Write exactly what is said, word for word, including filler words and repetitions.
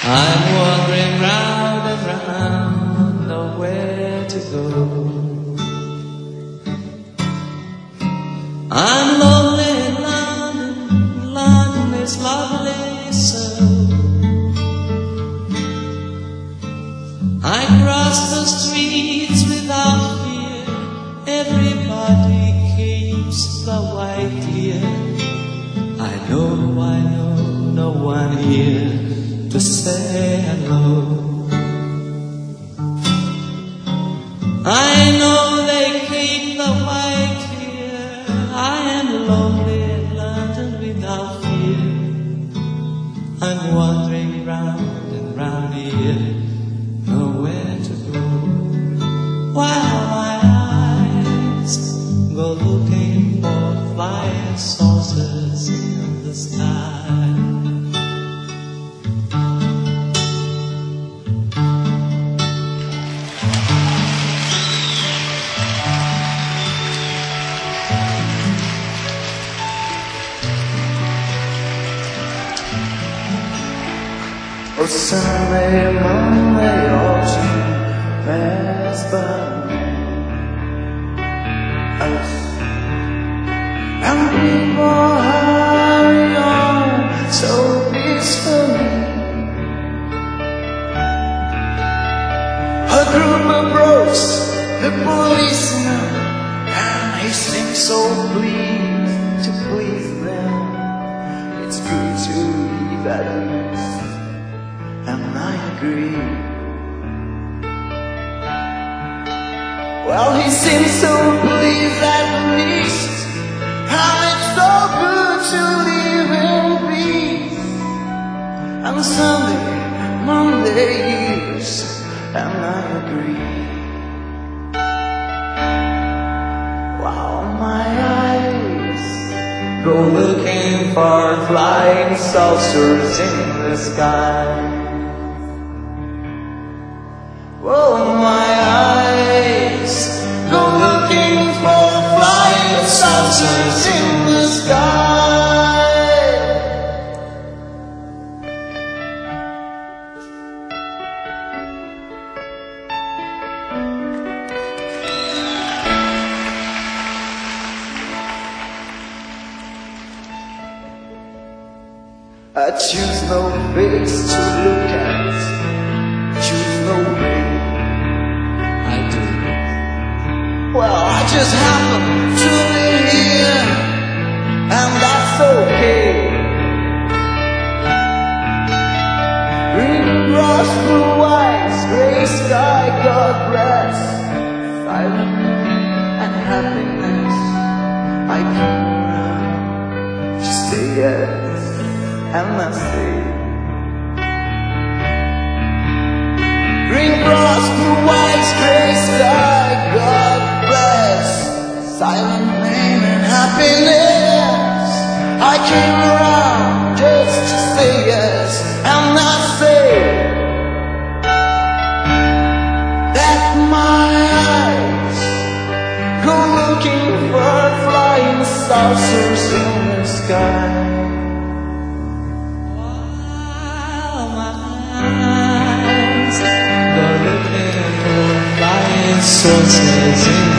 I'm wandering round and round, nowhere to go. I'm lonely in London, London is lovely so. I cross the streets without fear, everybody keeps the white clear. I know, I know, no one here to say hello. I know they keep the white clear. I am lonely in London without fear. I'm wandering round and round here, nowhere to go. While my eyes go looking for flying saucers in the sky. Oh, Sunday, Monday, or Tuesday by me. And people hurry on so peacefully. A group approached the policeman, and he seemed so pleased to please them. It's good to leave at least, and I agree. Well, he seems so pleased at least, and it's so good to live in peace. And Sunday, Monday years, and I agree. Wow, my eyes go looking for flying saucers in the sky. Oh, my eyes go looking for flying saucers in the sky. I choose no face to look at, choose no way. Well, I just happen to be here, and that's okay. Green grass, blue eyes, gray sky, God bless. Silence and happiness, I come around to say yes, and I say. Green grass, blue eyes, gray sky, God silent pain and happiness. I came around just to say yes, and I say that my eyes go looking for flying saucers in the sky. While my eyes go looking for flying saucers in